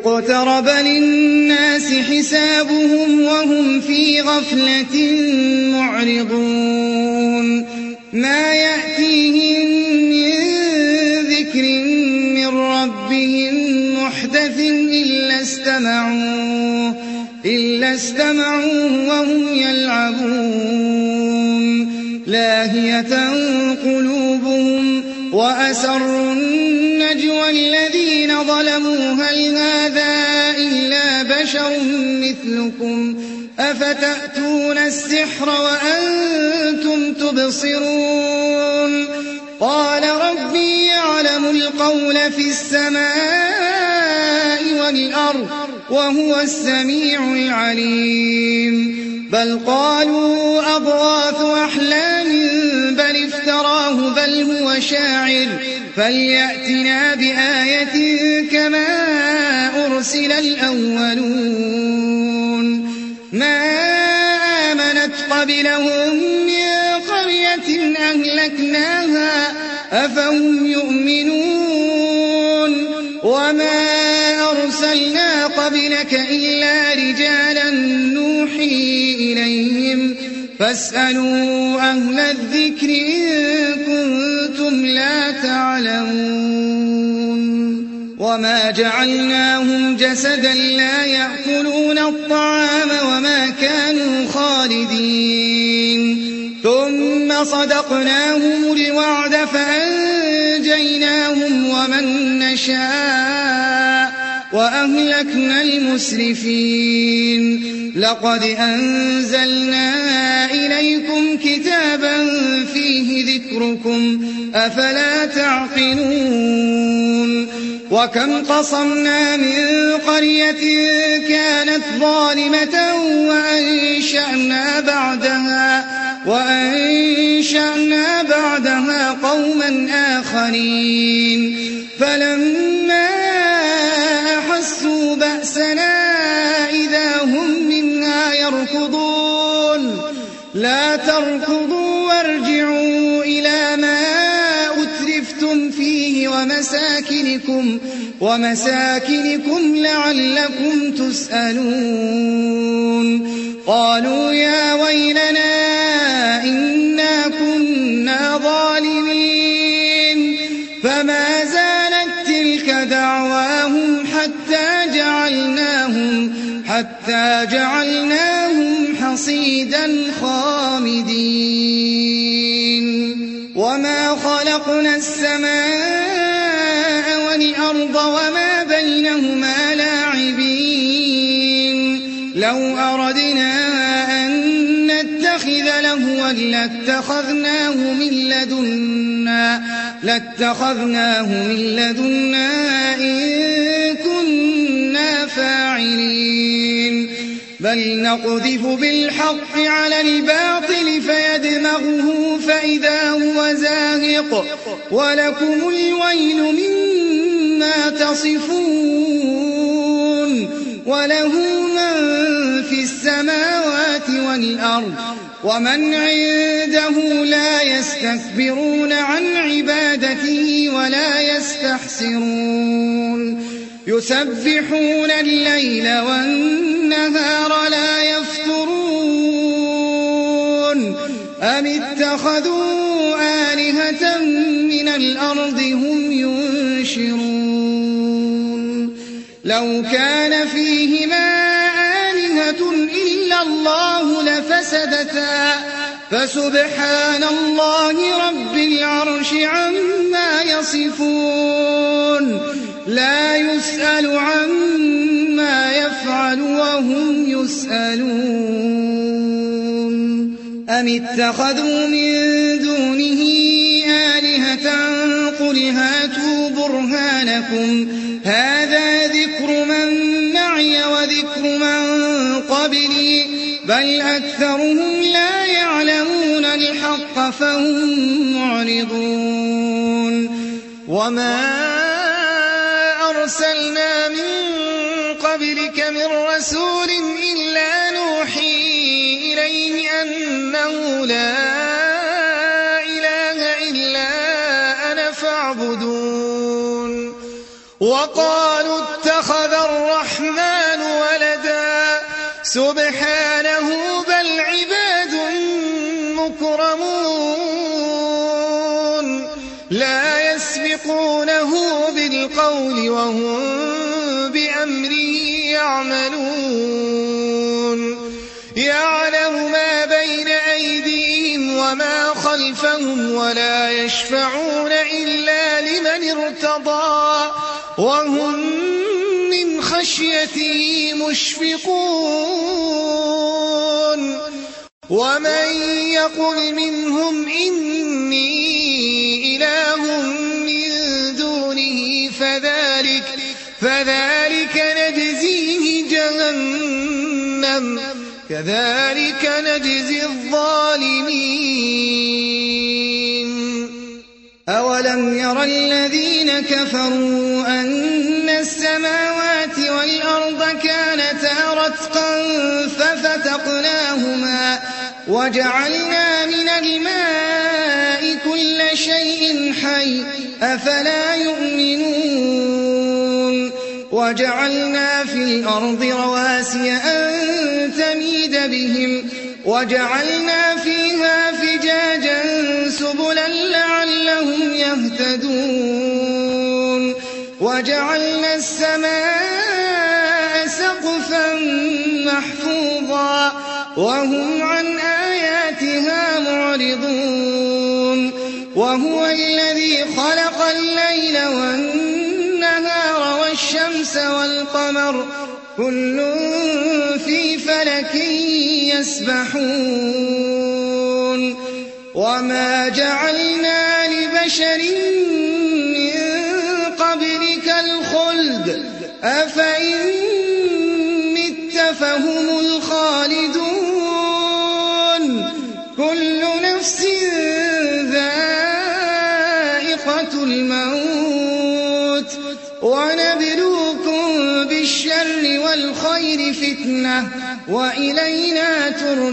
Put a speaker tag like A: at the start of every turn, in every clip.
A: اقترب للناس حسابهم وهم في غفلة معرضون ما يأتيهم من ذكر من ربهم محدث إلا استمعوه وهم يلعبون لاهية قلوبهم وأسروا النجوى الذين ظلموا هل هذا إلا بشر مثلكم أفتأتون السحر وأنتم تبصرون قال ربي يعلم القول في السماء والأرض وهو السميع العليم بل قالوا أضغاث أحلام بل افتراه بل هو شاعر فليأتنا بآية كما أرسل الأولون ما آمنت قبلهم من قرية أهلكناها أفهم يؤمنون وما أرسلنا قبلك إلا رجالا نوحي إليهم فاسألوا أهل الذكر إن كنتم لا تعلمون وما جعلناهم جسدا لا يأكلون الطعام وما كانوا خالدين ثم صدقناهم الوعد فأنجيناهم ومن نشاء وأهلكنا المسرفين لقد أنزلنا إليكم كتابا فيه ذكركم أفلا تعقلون وكم قصمنا من قرية كانت ظالمة وأنشأنا بعدها قوما آخرين فلما أحسوا بأسنا إذا هم منها يركضون لا تركضوا وارجعوا إلى ما أترفتم فيه ومساكنكم لعلكم تسألون قالوا يا ويلنا إنا كنا ظالمين فما زالت تلك دعواهم حتى جعلناهم حصيدا خامدين وما خلقنا السماء والأرض وما بينهما لاعبين لو أردنا أن نتخذ لهوا لاتخذناه من لدنا إن كنا فاعلين بل نقذف بالحق على الباطل فيدمغه فإذا هو زاهق ولكم الويل مما تصفون وله من في السماوات والأرض ومن عنده لا يستكبرون عن عبادته ولا يستحسرون يسبحون الليل والنهار لا يفترون أم اتخذوا آلهة من الأرض هم ينشرون لو كان فيهما آلهة إلا الله لفسدتا فسبحان الله رب العرش عما يصفون لا يسأل عما يفعل وهم يسألون أم اتخذوا من دونه آلهة قل هاتوا برهانكم هذا ذكر من معي وذكر من قبلي بل أكثرهم لا يعلمون الحق فهم معرضون وما أرسلنا من قبلك من رسول إلا نوحي إليه أنه لا إله إلا أنا فاعبدون وقالوا اتخذ الرحمن سبحانه بل عباد مكرمون لا يسبقونه بالقول وهم بأمره يعملون يعلم ما بين أيديهم وما خلفهم ولا يشفعون إلا لمن ارتضى وهم من خشيته مشفقون ومن يقل منهم إني إله من دونه فذلك نجزيه جهنم كذلك نجزي الظالمين أولم ير الذين كفروا أن السماوات والأرض كانتا رتقا ففتقناهما وجعلنا من الماء كل شيء حي أفلا يؤمنون وجعلنا في الأرض رواسي أن تميد بهم وجعلنا فيها فجاجا سبلا لعلهم يهتدون وجعلنا السماء سقفا محفوظا وهم عن آياتها معرضون وهو الذي خلق الليل والنهار والشمس والقمر كل في فلك يسبحون وما جعلنا لبشر من قبلك الخلد أفإن مت فهم الخالدون كل نفس ذائقة الموت ونبلوكم بالشر والخير فتنة وإلينا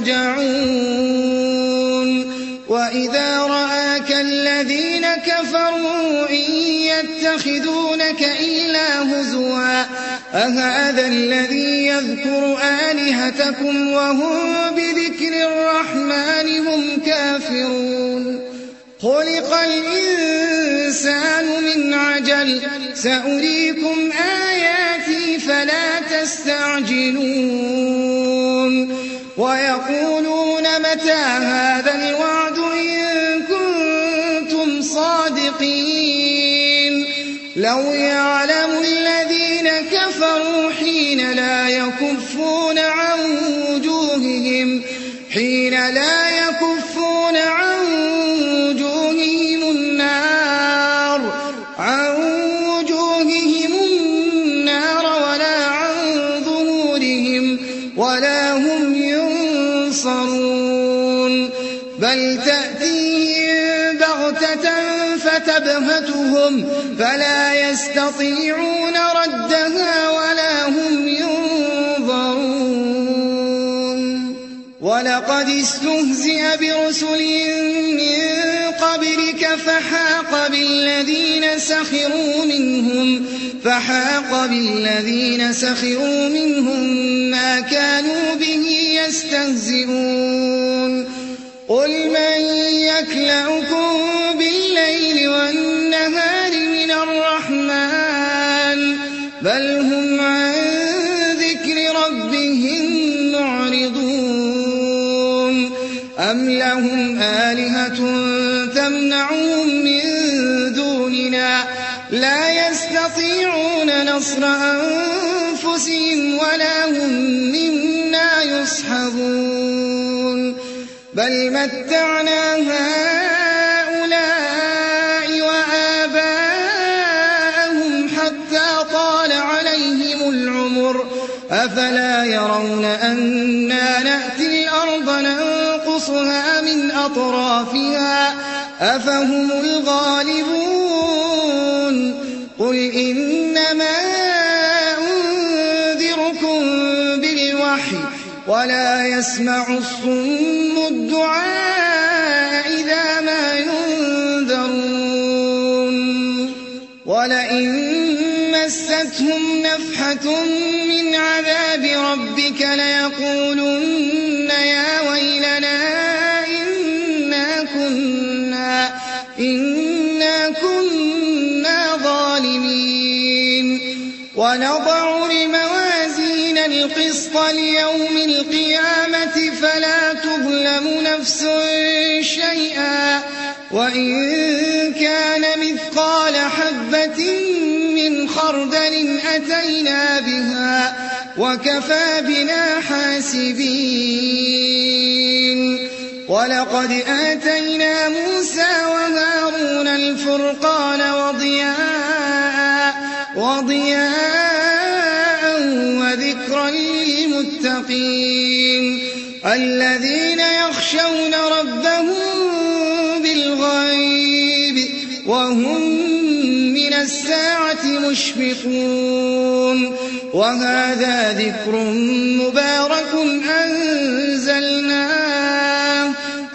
A: ترجعون وإذا رآك الذين كفروا إن يتخذونك إلا هزوا أهذا الذي يذكر آلهتكم وهم بذكر الرحمن هم كافرون خلق الإنسان من عجل سأريكم آياتي فلا تستعجلون ويقولون متى هذا الوعد إن كنتم صادقين لو يعلم الذين كفروا حين لا يكفون عن وجوههم النار ولا عن ظهورهم ولا هم ينصرون بل تأتيهم بغتة فتبهتهم فلا يستطيعون ردها ولا هم ينظرون ولقد استهزئ برسل من قبلك فحاق بالذين سخروا منهم ما كانوا به يستهزئون قل من يكلؤكم بالليل والنهار من الرحمن بل هم عن ذكر ربهم معرضون أم لهم آلهة تمنعهم من دوننا لا يستطيعون نصر أنفسهم ولا هم منا يصحبون بل متعنا هؤلاء وآباءهم حتى طال عليهم العمر أفلا يرون أنا نأتي الأرض ننقصها من أطرافها أفهم الغالبون قل إنما أنذركم بالوحي ولا يسمع الصم الدعاء إذا ما ينذرون ولئن مستهم مستهم نفحة من عذاب ربك ليقولن يا ويلنا إنا كنا ظالمين. ونضع الموازين القسط ليوم القيامة فلا تظلم نفس شيئا وإن كان مثقال حبة من خردل أتينا بها وكفى بنا حاسبين. ولقد آتينا موسى وهارون الفرقان وضياء وذكرا للمتقين الذين يخشون ربهم بالغيب وهم من الساعة مشفقون. وهذا ذكر مبارك أنزلناه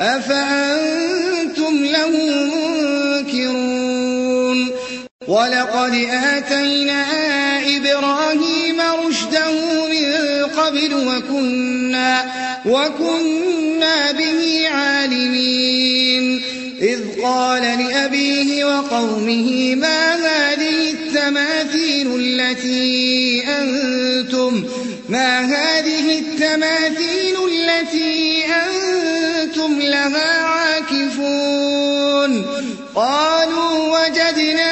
A: أفأنتم له منكرون. ولقد آتينا إبراهيم رشده من قبل وكنا به عالمين. إذ قال لأبيه وقومه ما هذه التماثيل التي أنتم لها عاكفون. قالوا وجدنا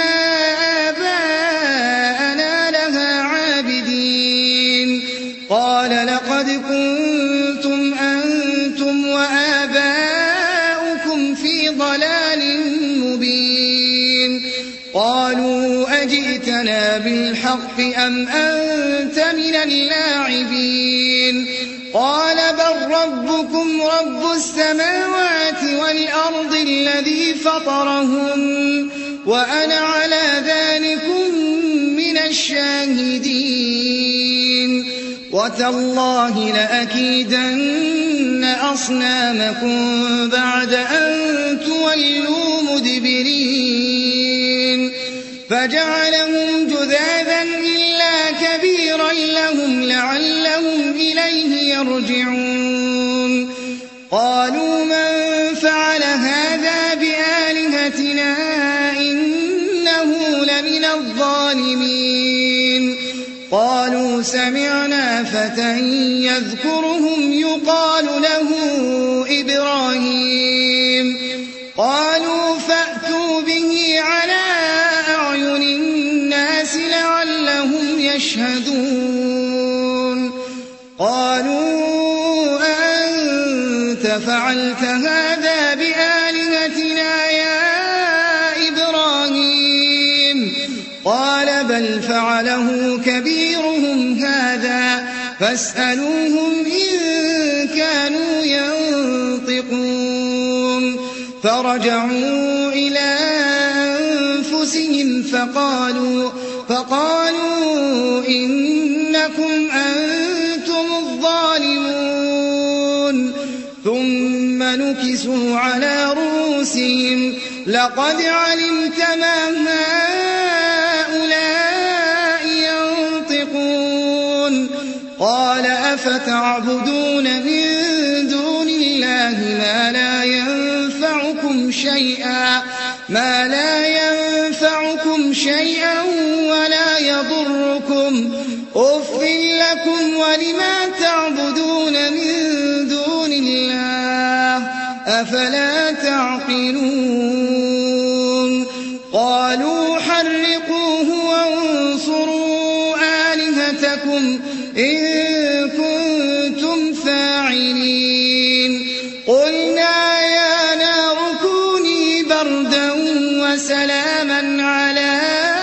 A: آباءنا لها عابدين. قال لقد كنتم أنتم وآباؤكم في ضلال مبين. قالوا أجئتنا بالحق أم أنت من اللاعبين. قال بل ربكم رب السماوات والأرض الذي فطرهن وأنا على ذلكم من الشاهدين. وتالله لأكيدن أصنامكم بعد أن تولوا مدبرين. فجعلهم جذاذا إلا كبيرا لهم لعلهم إليه يرجعون. قالوا من فعل هذا بآلهتنا إنه لمن الظالمين. قالوا سمعنا فتى يذكرهم يقال له إبراهيم. قالوا فأتوا به على أعين الناس لعلهم يشهدون. قالوا أأنت فعلت هذا بآلهتنا يا إبراهيم؟ قال بل فعله كبيرهم هذا فاسألوهم إن كانوا ينطقون. فرجعوا إلى أنفسهم فقالوا إنكم أنتم الظالمون. ثم نكسوا على رؤوسهم لقد علمت ما هؤلاء ينطقون. قال أفتعبدون من دون الله ما لا ينفعكم شيئا ولا يضركم. أف لكم ولما تعبدون من دون الله أفلا تعقلون. قالوا حرقوه وانصروا آلهتكم إن كنتم فاعلين. قلنا يا نار كوني بردا وسلاما على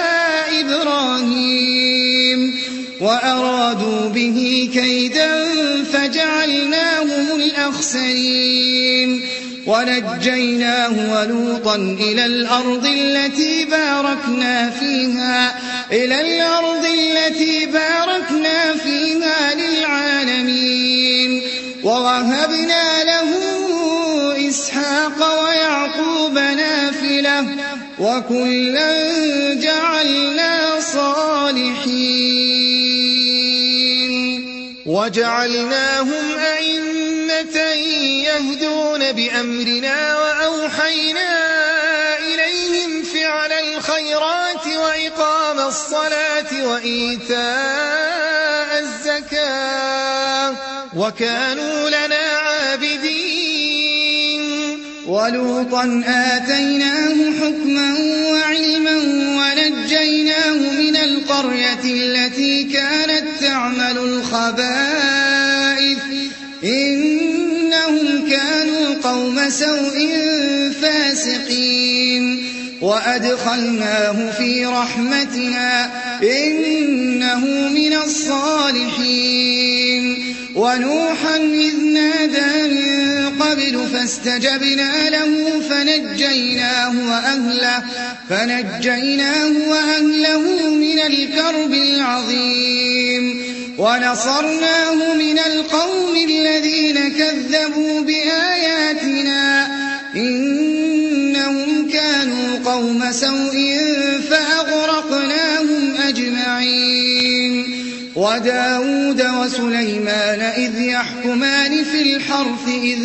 A: إبراهيم وأرادوا به كيدا فجعلناهم الأخسرين. ونجيناه ولوطا إلى الأرض التي باركنا فيها للعالمين. ووهبنا له إسحاق ويعقوب نافلة وكلا جعلنا صالحين.
B: وجعلناهم أئمة يهدون بأمرنا وأوحينا إليهم فعل الخيرات وإقام الصلاة وإيتاء الزكاة وكانوا لنا عابدين.
A: ولوطا آتيناه حكما وعلما ونجيناه من القرية التي كانت تعمل الخبائث إنهم كانوا قوم سوء فاسقين. وأدخلناه في رحمتنا إنه من الصالحين. ونوحا إذ نادى من قبل فاستجبنا له فنجيناه وأهله من الكرب العظيم. ونصرناه من القوم الذين كذبوا بآياتنا إنهم كانوا قوم سوء فأغرقناهم أجمعين. وداود وسليمان إذ يحكمان في الحرث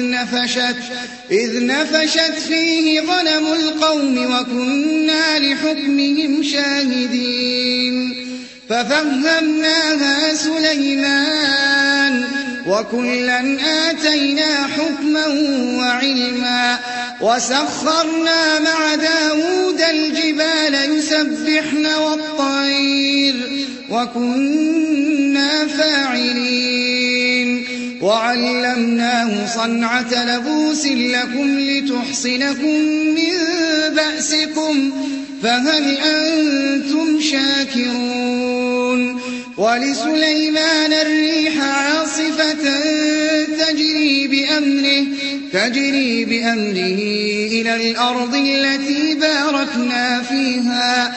A: إذ نفشت فيه غنم القوم وكنا لحكمهم شاهدين. ففهمناها سليمان وكلا آتينا حكما وعلما. وسخرنا مع داود الجبال يسبحن والطير وكنا فاعلين. وعلمناه صنعة لبوس لكم لتحصنكم من بأسكم فهل أنتم شاكرون. ولسليمان الريح عاصفة تجري بأمره إلى الأرض التي باركنا فيها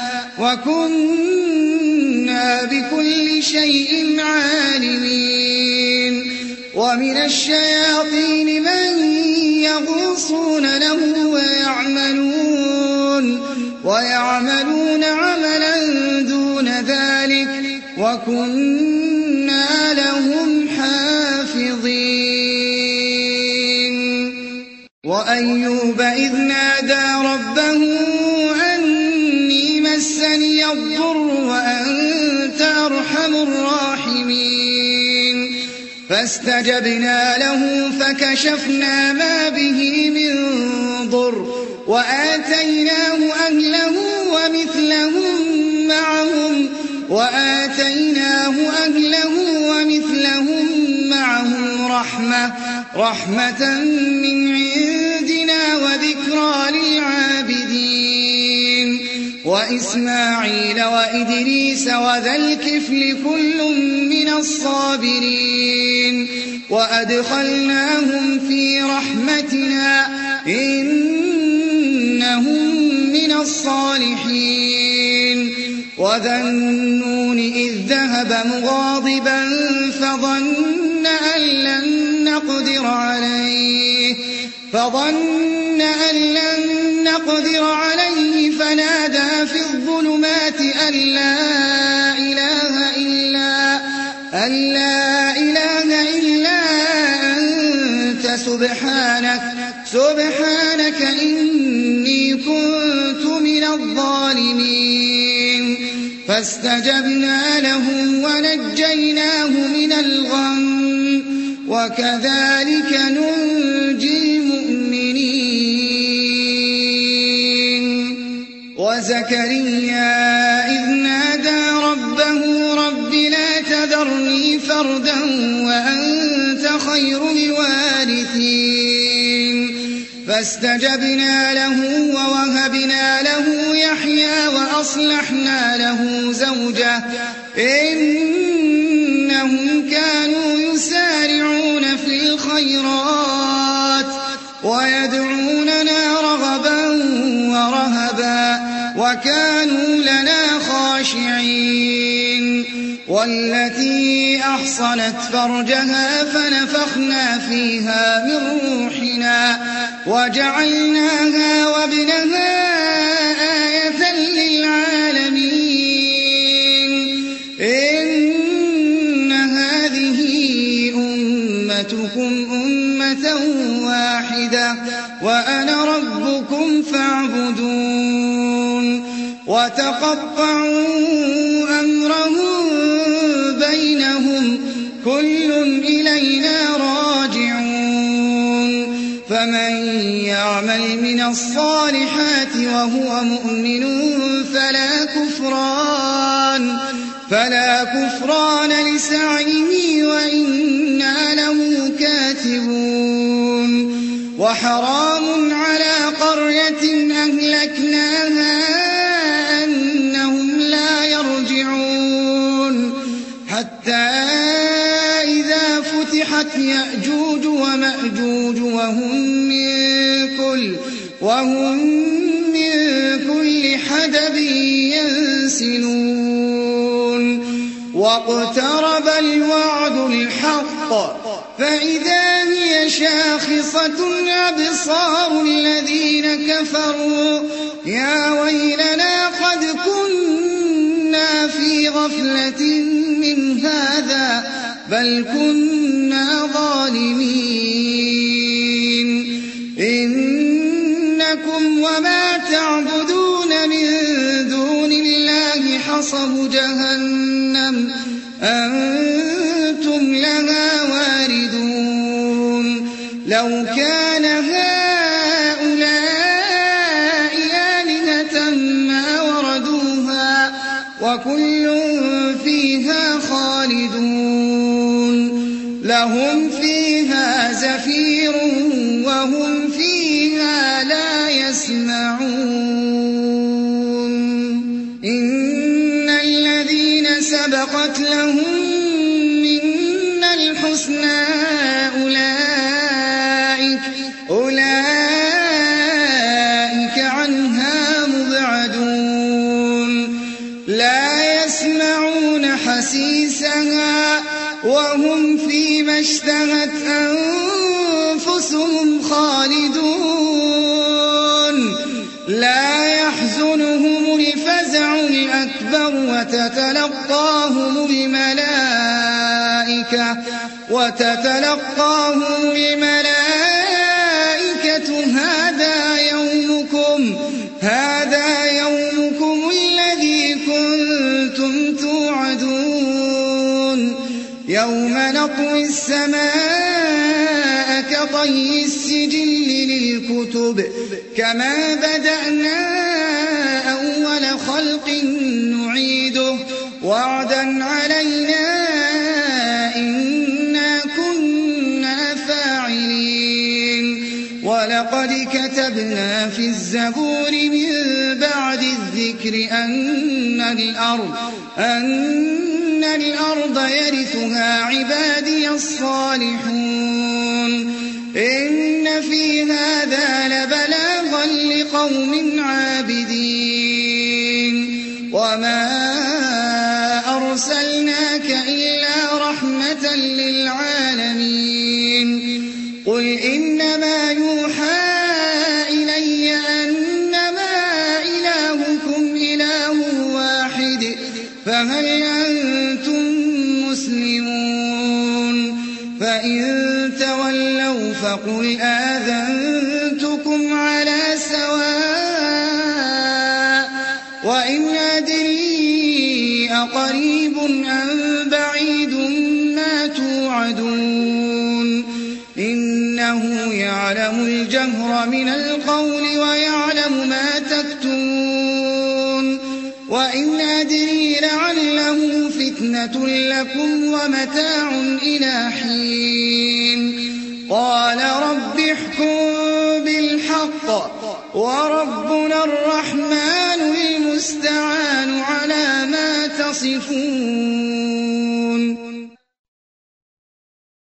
A: وكنا بكل شيء عالمين. ومن الشياطين من يغوصون له ويعملون عملا دون ذلك وكنا لهم حافظين. وأيوب إذ نادى ربه أني مسني الضر وأنت أرحم الراحمين. فاستجبنا له فكشفنا ما به من ضر وآتيناه أهله ومثلهم معهم رحمة من عندنا وذكرى للعابدين. وإسماعيل وإدريس وذا الكفل كل من الصابرين. وأدخلناهم في رحمتنا إنهم من الصالحين. وذا النون إذ ذهب مغاضبا فظن أن لن نقدر عليه فنادى في الظلمات أن لا إله إلا أنت سبحانك إني كنت من الظالمين. فاستجبنا له ونجيناه من الغم وكذلك ننجي المؤمنين. وزكريا إذ نادى ربه رب لا تذرني فردا وأنت خير الوارثين. فاستجبنا له ووهبنا له يحيى وأصلحنا له زوجه إنهم كانوا يسارعون في الخيرات ويدعوننا رغبا ورهبا وكانوا لنا خاشعين. والتي أحصنت فرجها فنفخنا فيها من روحنا وجعلناها وابنها آية للعالمين. إن هذه أمتكم أمة واحدة وأنا ربكم فاعبدون وتقطعوا أمرهم بينهم كل إلينا راجعون فمن يعمل من الصالحات وهو مؤمن فلا كفران لسعيه وإنا له كاتبون وحرام على قرية أهلكناها أنهم لا يرجعون حتى إذا فتحت يأجوج ومأجوج وهم من كل حدب ينسلون واقترب الوعد الحق فإذا هي شاخصة أبصار الذين كفروا يا ويلنا قد كنا في غفلة من هذا بل كنا ظالمين إنكم وما تعبدون من دون الله حصب جهنم أنتم لها واردون لو كان هؤلاء آلهة ما وردوها وكل فيها خالدون لهم فيها زفير وهم فيها لا يسمعون إن الذين سبقت لهم منا الحسنى أولئك عنها مبعدون لا يسمعون حسيسها وهم فيما اشتهت أنفسهم خالدون لا يحزنهم الفزع الأكبر وتتلقاهم الملائكة هذا يومكم الذي كنتم توعدون يوم نطوي السماء كطي السجل للكتب كما بدأنا أول خلق نعيده وعدا علينا إنا كنا فاعلين ولقد كتبنا في الزبور من بعد الذكر أن الأرض يرثها عبادي الصالحون إن في هذا لبلاغا لقوم عابدين وما أرسلناك إلا رحمة للعالمين قل إنما يوحى إلي أنما إلهكم إله واحد فهل أنتم مسلمون فإن تولوا فقل آذنتكم على سواء وإن أدري أقريب أم بعيد ما توعدون إنه يعلم الجهر من القول ويعلم ما تكتمون وإن أدري لعله فتنة لكم ومتاع إلى حين قال رب احكم بالحق وربنا الرحمن المستعان على ما تصفون